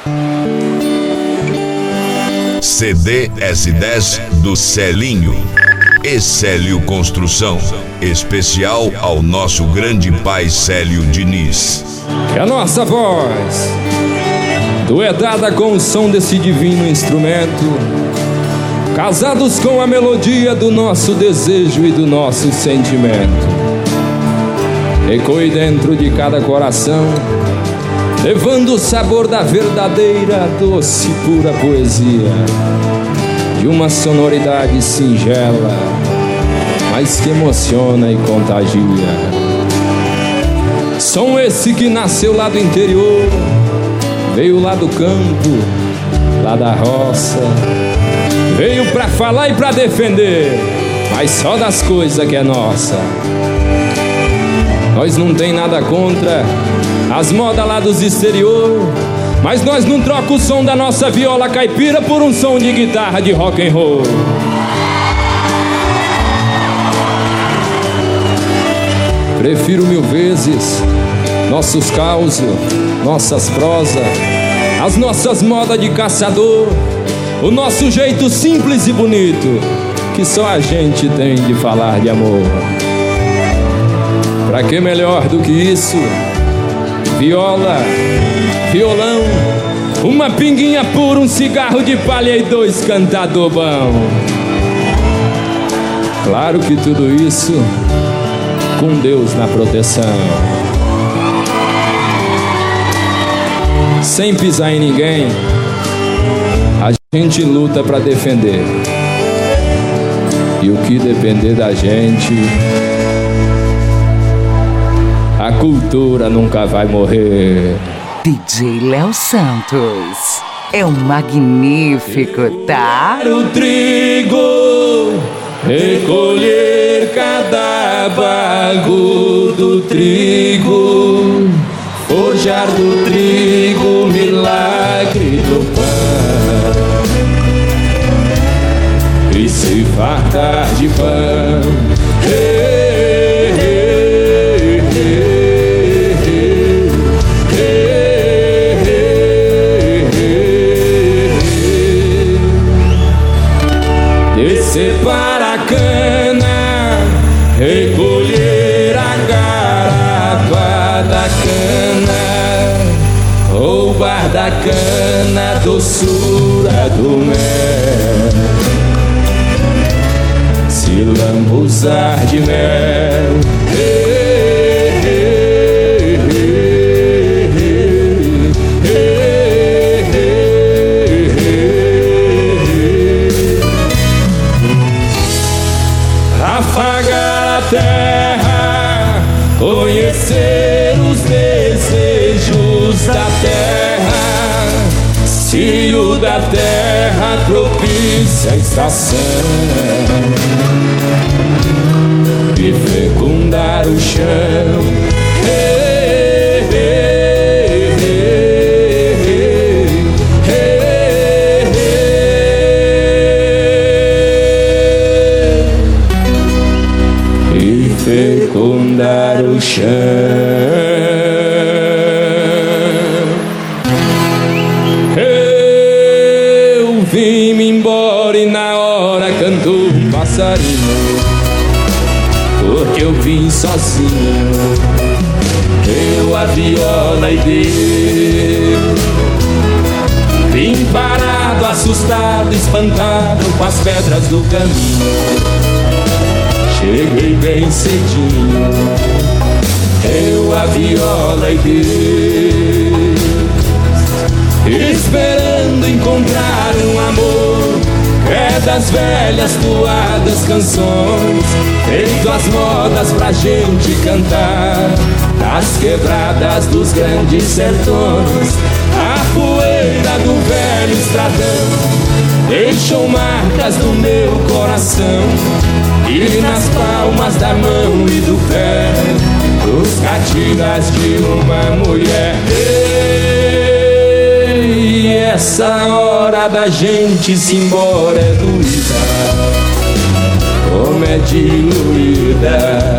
CD S10 do Celinho. Célio Construção, especial ao nosso grande pai Célio Diniz. Que a nossa voz, duetada com o som desse divino instrumento, casados com a melodia do nosso desejo e do nosso sentimento, ecoe dentro de cada coração, levando o sabor da verdadeira, doce, pura poesia, de uma sonoridade singela, mas que emociona e contagia. Som esse que nasceu lá do interior, veio lá do campo, lá da roça, veio pra falar e pra defender, mas só das coisas que é nossa. Nós não tem nada contra as modas lá dos exterior, mas nós não troca o som da nossa viola caipira por um som de guitarra de rock and roll. Prefiro mil vezes nossos causos, nossas prosas, as nossas modas de caçador, o nosso jeito simples e bonito que só a gente tem de falar de amor. Pra que melhor do que isso? Viola, violão, uma pinguinha pura, um cigarro de palha e dois cantador bom. Claro que tudo isso com Deus na proteção, sem pisar em ninguém. A gente luta pra defender, e o que depender da gente, a cultura nunca vai morrer. DJ Léo Santos é um magnífico, tá? O trigo, recolher cada bago do trigo, forjar do trigo milagre do pão, e se fartar de pão. Descer para a cana, recolher a garapa da cana, roubar da cana a doçura do mel, se lambuzar de mel. Afagar a terra, conhecer os desejos da terra, se o da terra propicia a estação, e fecundar o chão. Fecundar o chão. Eu vim-me embora e na hora cantou um passarinho, porque eu vim sozinho, eu a viola e Deus. Vim parado, assustado, espantado com as pedras do caminho. Cheguei bem cedinho, eu a viola e Deus, esperando encontrar um amor, é das velhas toadas canções, feito as modas pra gente cantar, das quebradas dos grandes sertões. A poeira do velho estradão deixou marcas no meu coração, e nas palmas da mão e do pé, os catingas de uma mulher. E essa hora da gente se embora é doída, como é diluída,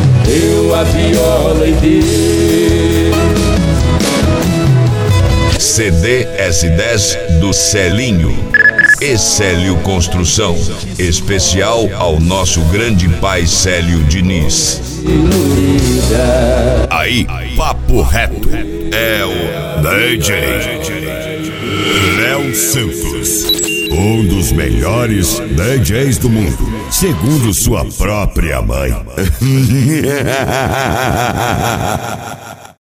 eu a viola e Deus. CD S10 do Celinho. Célio Construção, especial ao nosso grande pai Célio Diniz. Aí, papo reto, é o DJ Léo Santos, um dos melhores DJs do mundo, segundo sua própria mãe.